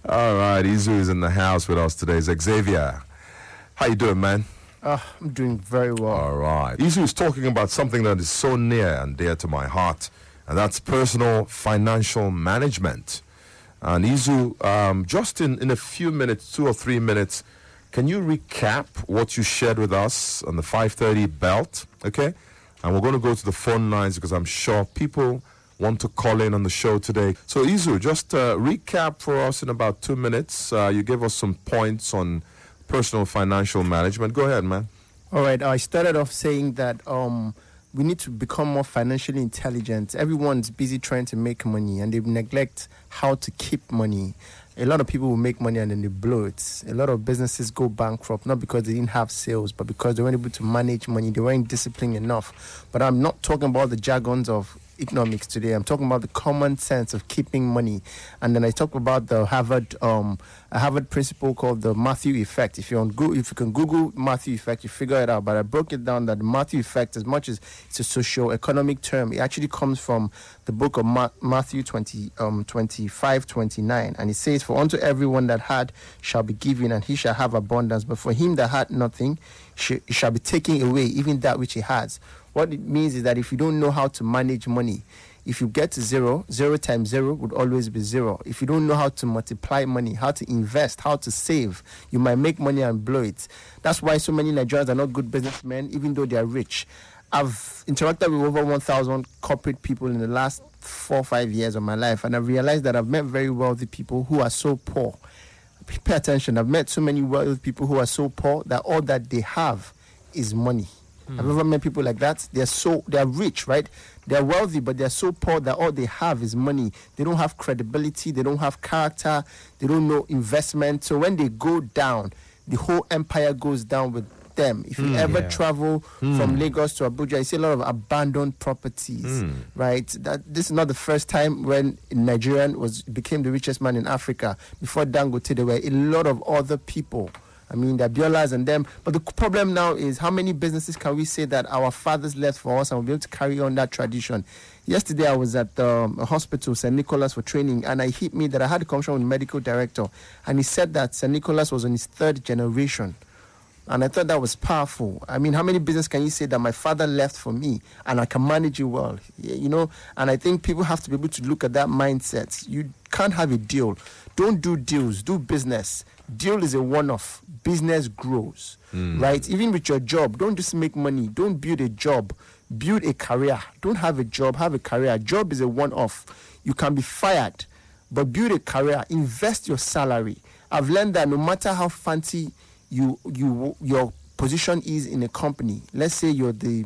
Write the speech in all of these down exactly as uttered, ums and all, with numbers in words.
All right, Izu is in the house with us today. Xavier, how you doing, man? Uh, I'm doing very well. All right. Izu is talking about something that is so near and dear to my heart, and that's personal financial management. And Izu, um, just in, in a few minutes, two or three minutes, can you recap what you shared with us on the five thirty belt, okay? And we're going to go to the phone lines because I'm sure people want to call in on the show today. So, Izu, just uh, recap for us in about two minutes. Uh, you gave us some points on personal financial management. Go ahead, man. All right. I started off saying that um, we need to become more financially intelligent. Everyone's busy trying to make money, and they neglect how to keep money. A lot of people will make money and then they blow it. A lot of businesses go bankrupt, not because they didn't have sales, but because they weren't able to manage money. They weren't disciplined enough. But I'm not talking about the jargons of economics today. I'm talking about the common sense of keeping money. And then I talk about the Harvard um, a Harvard principle called the Matthew effect. If you on Google, if you can Google Matthew effect, you figure it out. But I broke it down that the Matthew effect, as much as it's a socio-economic term, it actually comes from the book of Ma- Matthew twenty, um, twenty-five, twenty-nine. And it says, "For unto everyone that had shall be given, and he shall have abundance. But for him that had nothing, sh- shall be taken away, even that which he has." What it means is that if you don't know how to manage money, if you get to zero, zero times zero would always be zero. If you don't know how to multiply money, how to invest, how to save, you might make money and blow it. That's why so many Nigerians are not good businessmen, even though they are rich. I've interacted with over one thousand corporate people in the last four or five years of my life, and I've realized that I've met very wealthy people who are so poor. Pay attention. I've met so many wealthy people who are so poor that all that they have is money. Mm. I've ever met people like that. They're so they're rich, right? They're wealthy, but they're so poor that all they have is money. They don't have credibility. They don't have character. They don't know investment. So when they go down, the whole empire goes down with them. If you mm, ever yeah. travel mm. from Lagos to Abuja, you see a lot of abandoned properties, mm. right? That this is not the first time when Nigerian was became the richest man in Africa. Before Dangote, there were a lot of other people. I mean, the Abiolas and them. But the problem now is how many businesses can we say that our fathers left for us and we'll be able to carry on that tradition? Yesterday, I was at um, a hospital, Saint Nicholas, for training, and it hit me that I had a conversation with the medical director, and he said that Saint Nicholas was on his third generation. And I thought that was powerful. I mean, how many businesses can you say that my father left for me and I can manage it well? You know, and I think people have to be able to look at that mindset. You can't have a deal. Don't do deals. Do business. Deal is a one-off. Business grows, mm. right? Even with your job, don't just make money. Don't build a job. Build a career. Don't have a job. Have a career. Job is a one-off. You can be fired, but build a career. Invest your salary. I've learned that no matter how fancy you you your position is in a company, let's say you're the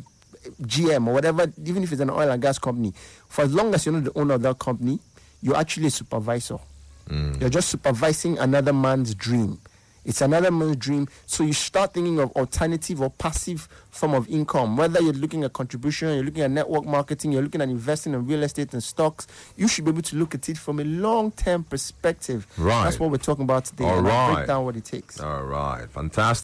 G M or whatever, even if it's an oil and gas company, for as long as you're not the owner of that company, you're actually a supervisor. Mm. You're just supervising another man's dream. It's another man's dream. So you start thinking of alternative or passive form of income. Whether you're looking at contribution, you're looking at network marketing, you're looking at investing in real estate and stocks, you should be able to look at it from a long-term perspective. Right. That's what we're talking about today. All and right. I'll break down what it takes. All right. Fantastic.